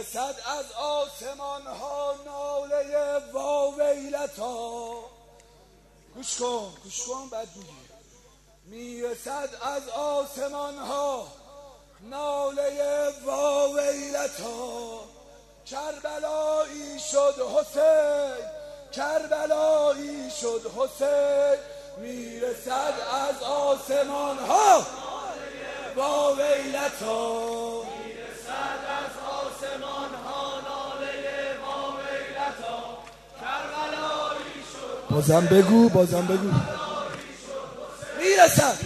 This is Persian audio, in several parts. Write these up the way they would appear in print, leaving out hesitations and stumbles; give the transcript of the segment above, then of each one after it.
میرسد از آسمان ها ناله واویلتا. گوش کن بعد میگی. میرسد از آسمان ها ناله واویلتا. کربلایی شد حسین، کربلایی شد حسین. میرسد از آسمان ها واویلتا. میرسد از آسمان ها ناله واویلتا. کربلایی شد. بازم بگو. میرسد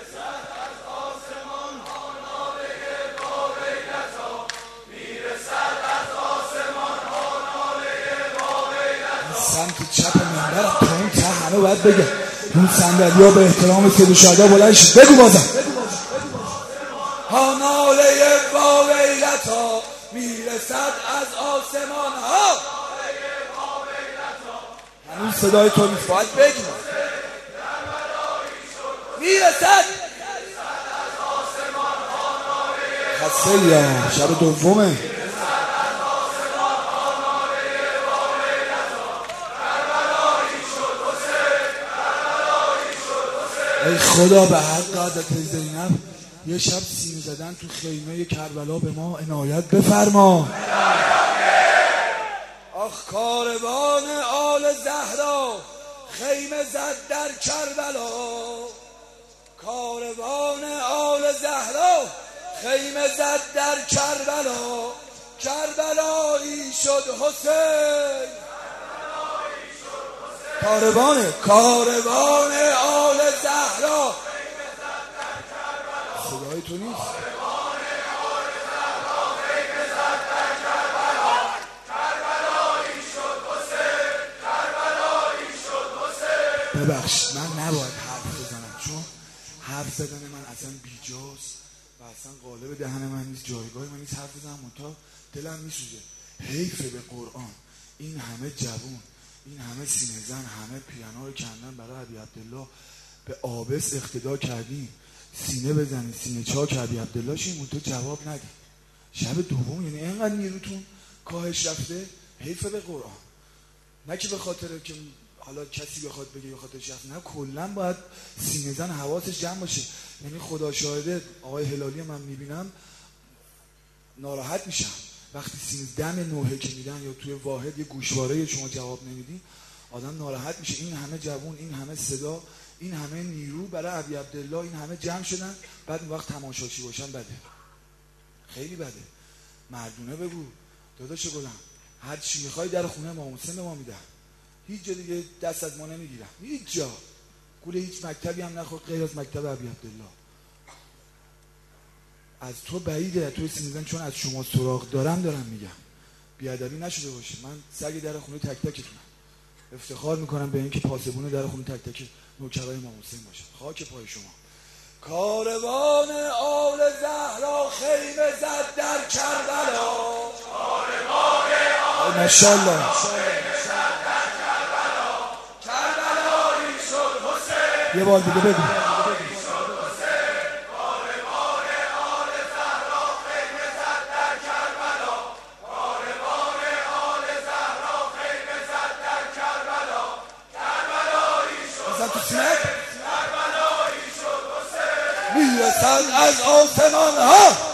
سمت چپ منبر تا اون ته همه باید بگه اون صندلی ها به احترام سید الشهدا بلند شد. بگو بازم. ها ناله واویلتا. میرسد از آسمان ها. هنوز صدای تو نیست باید بگی. میرسد از آسمان ها ناله. خسته یا شب دومه. ای خدا به حق حضرت زینب یه شب سینه زدن تو خیمه کربلا به ما عنایت بفرما. آخ کاروان آل زهرا خیمه زد در کربلا. کاروان آل زهرا خیمه زد در کربلا. کربلایی شد حسین. کاروان آل زهرا. صدای تو نیست. ببخشید من نباید حرف بزنم چون حرف زدن من اصلا بیجاست و اصلا قالب دهن من نیست، جایگاه من نیست حرف بزنم. منتها دلم میسوزه. حیفه به قرآن این همه جوون، این همه سینه زن، همه پیانا رو کندن برای ابی عبدالله. به آبس اقتدا کردیم سینه بزنید، سینه چا که ابی عبدالله شیم، تو جواب ندی. شب دوم یعنی اینقدر نیروتون کاهش رفته. حیفه به قرآن. نه که به خاطر که حالا کسی بخواد بگه به خاطر شخص، نه کلا باید سینه زن حواسش جمع باشه. یعنی خدا شاهده آقای هلالی من میبینم ناراحت میشم وقتی سینه دم نوحه که میدن یا توی واحد یه گوشواره شما جواب نمیدی آدم ناراحت میشه. این همه جوون، این همه صدا، این همه نیرو برای ابی عبدالله، این همه جمع شدن بعد اون وقت تماشاچی باشن بده، خیلی بده. مردونه بگو داداش گلم هر چی میخوای در خونه امام حسین به ما میدن، هیچ جا دیگه دست از ما نمیگیرن، هیچ جا گول هیچ مکتبی هم نخور غیر از مکتب ابی عبدالله. از تو بعیده توی سینیزن چون از شما سراغ دارم میگم بیادبی نشده باشه. من سگ در خونه تک تکتونم، افتخار میکنم به اینکه پاسبون در خونه تک تک نوکرای امام حسین باشم. خاک پای شما. کاروان آل زهرا خیمه زد در کربلا. کاروان آل ماشاءالله. کربلایی شد حسین. یه بار دیگه بگو. میرسد از آسمان ها